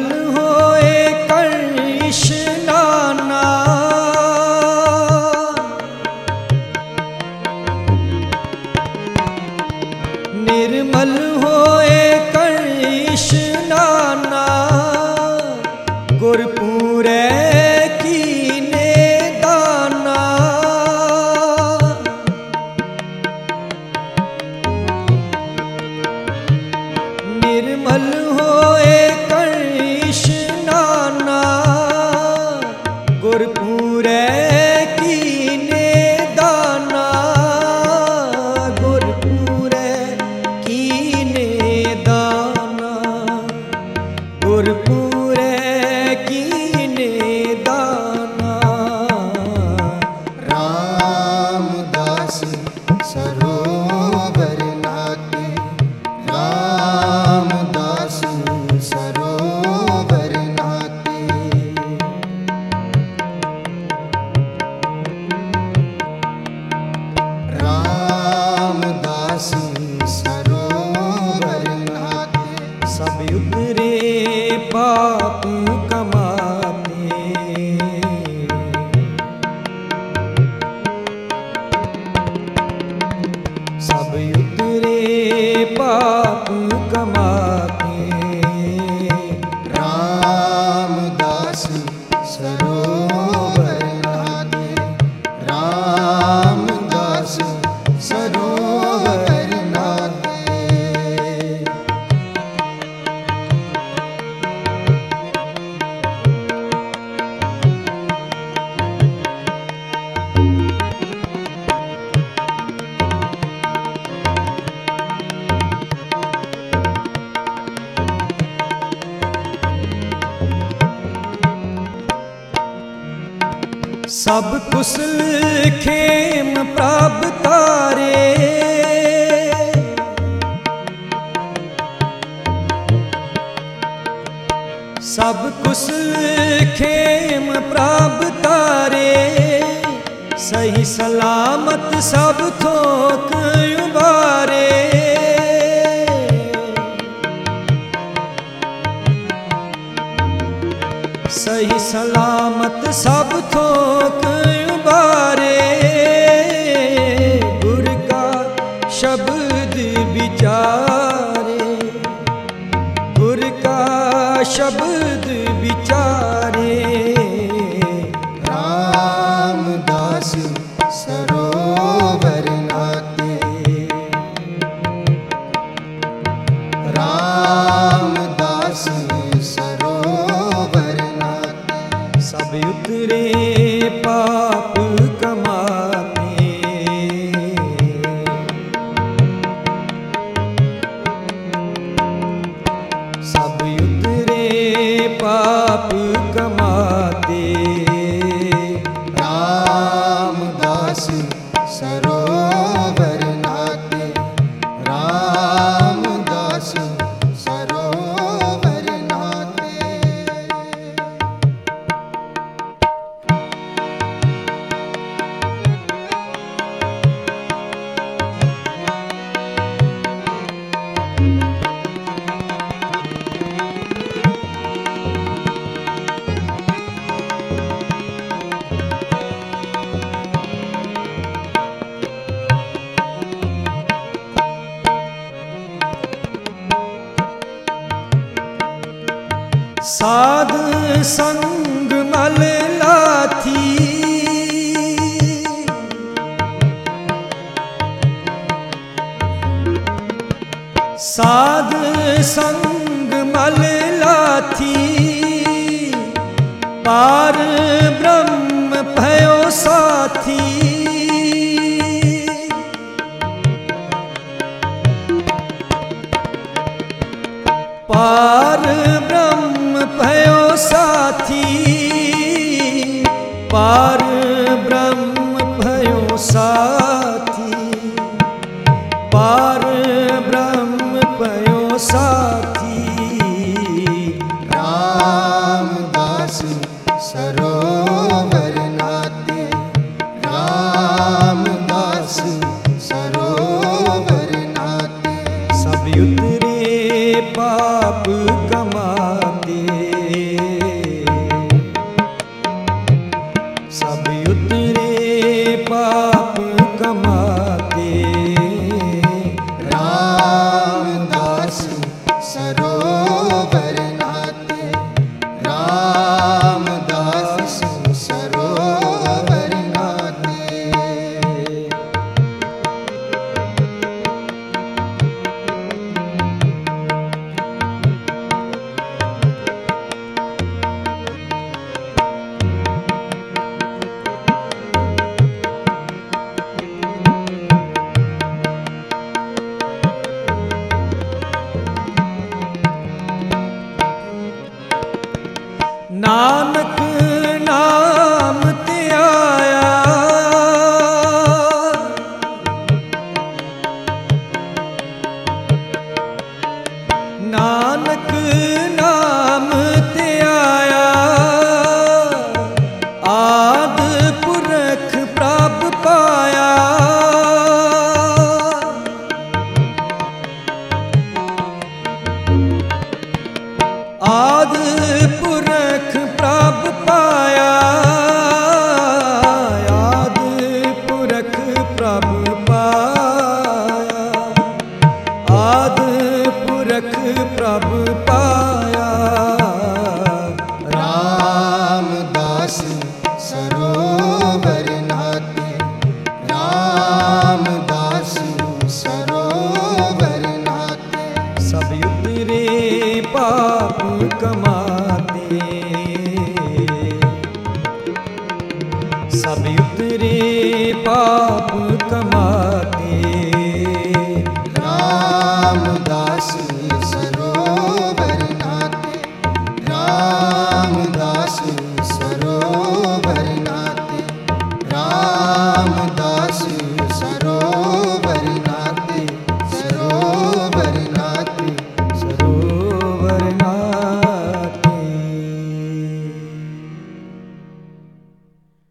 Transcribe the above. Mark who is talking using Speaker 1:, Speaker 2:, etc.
Speaker 1: निर्मल होए कृष्णाना, निर्मल होए कृष्णाना, गुरपुरे कीने दाना। निर्मल होए कृष्णाना, गुरपुरे कीने दाना, गुरपुरे कीने दाना, गुरपुरे कीने दाना।
Speaker 2: रामदास सरोवर नाते, रामदास सरोवर नाते। रामदास सरोवर नाते,
Speaker 1: सब उतरे पाप कमाते, सब उतरे पाप कमाते।
Speaker 2: रामदास सरोवर नाते, रामदास सरोवर नाते।
Speaker 1: सब कुशल खेम प्रभ तारे, सब कुशल खेम प्रभ तारे, सही सलामत सब थोक उबारे। सही सलामत सब थोक उबारे, गुर का शब्द विचारे, गुर का शब्द विचारे।
Speaker 2: रामदास सरोवर नाते, रामदास सरोवर नाते।
Speaker 1: सब उतरे पाप कमाते, सब उतरे पाप कमाते।
Speaker 2: रामदास सरोवर नाते, रामदास सरोवर नाते।
Speaker 1: साध संग मल लाथी, साध संग मल लाथी, पार ब्रह्म भयो साथी। पार ब्रह्म भयो साथी, पार ब्रह्म भयो साथी, पार ब्रह्म भयो साथी।
Speaker 2: रामदास सरोवर नाते, रामदास सरोवर नाते।
Speaker 1: सब उतरे पाप कमाते, नानक नाम ते आया, नानक नाम ते आया, आद पुरख प्रभ पाया। आद पुरख प्रभ पाया, आद पुरख प्रभ पाया, आद पुरख प्रभ पाया।
Speaker 2: रामदास सरोवर नाते, रामदास सरोवर नाते।
Speaker 1: सब उतरे पाप कमाते, सब उतरे पाप